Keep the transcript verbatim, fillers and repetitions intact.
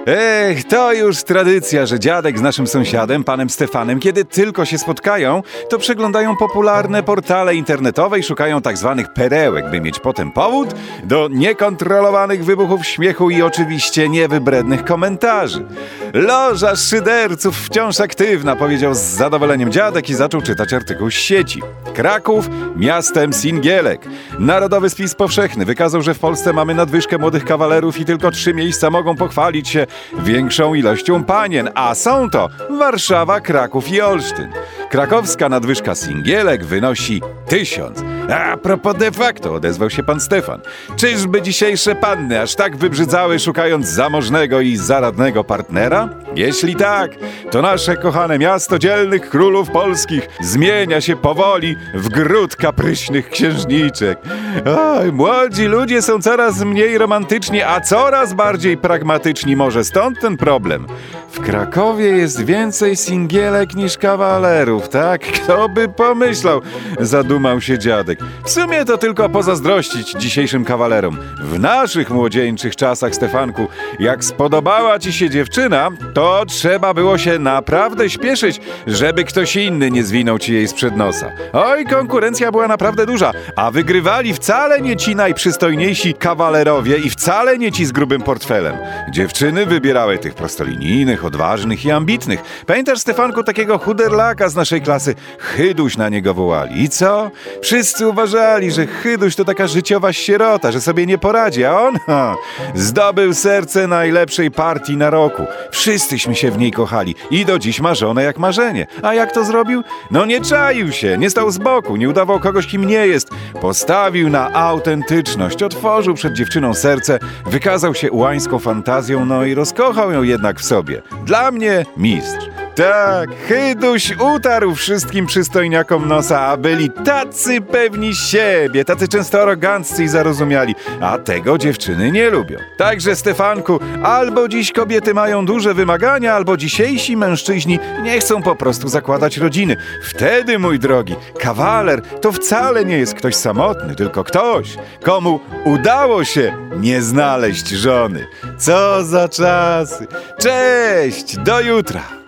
Ech, to już tradycja, że dziadek z naszym sąsiadem, panem Stefanem, kiedy tylko się spotkają, to przeglądają popularne portale internetowe i szukają tak zwanych perełek, by mieć potem powód do niekontrolowanych wybuchów śmiechu i oczywiście niewybrednych komentarzy. Loża szyderców wciąż aktywna, powiedział z zadowoleniem dziadek i zaczął czytać artykuł z sieci. Kraków miastem singielek. Narodowy Spis Powszechny wykazał, że w Polsce mamy nadwyżkę młodych kawalerów i tylko trzy miejsca mogą pochwalić się większą ilością panien, a są to Warszawa, Kraków i Olsztyn. Krakowska nadwyżka singielek wynosi tysiąc. A propos de facto, odezwał się pan Stefan. Czyżby dzisiejsze panny aż tak wybrzydzały, szukając zamożnego i zaradnego partnera? Jeśli tak, to nasze kochane miasto dzielnych królów polskich zmienia się powoli w gród kapryśnych księżniczek. Oj, młodzi ludzie są coraz mniej romantyczni, a coraz bardziej pragmatyczni. Może stąd ten problem. W Krakowie jest więcej singielek niż kawalerów, tak? Kto by pomyślał? Zadumał się dziadek. W sumie to tylko pozazdrościć dzisiejszym kawalerom. W naszych młodzieńczych czasach, Stefanku, jak spodobała ci się dziewczyna, to trzeba było się naprawdę śpieszyć, żeby ktoś inny nie zwinął ci jej sprzed nosa. Oj, konkurencja była naprawdę duża, a wygrywali wcale nie ci najprzystojniejsi kawalerowie i wcale nie ci z grubym portfelem. Dziewczyny wybierały tych prostolinijnych, odważnych i ambitnych. Pamiętasz, Stefanku, takiego chuderlaka z naszej klasy? Chyduś na niego wołali. I co? Wszyscy uważali, że Chyduś to taka życiowa sierota, że sobie nie poradzi, a on ha, zdobył serce najlepszej partii na roku. Wszyscyśmy się w niej kochali i do dziś ma żonę jak marzenie. A jak to zrobił? No nie czaił się, nie stał z boku, nie udawał kogoś, kim nie jest. Postawił na autentyczność, otworzył przed dziewczyną serce, wykazał się ułańską fantazją, no i rozkochał ją jednak w sobie. Dla mnie mistrz. Tak, Chyduś utarł wszystkim przystojniakom nosa, a byli tacy pewni siebie, tacy często aroganccy i zarozumiali, a tego dziewczyny nie lubią. Także, Stefanku, albo dziś kobiety mają duże wymagania, albo dzisiejsi mężczyźni nie chcą po prostu zakładać rodziny. Wtedy, mój drogi, kawaler to wcale nie jest ktoś samotny, tylko ktoś, komu udało się nie znaleźć żony. Co za czasy! Cześć, do jutra!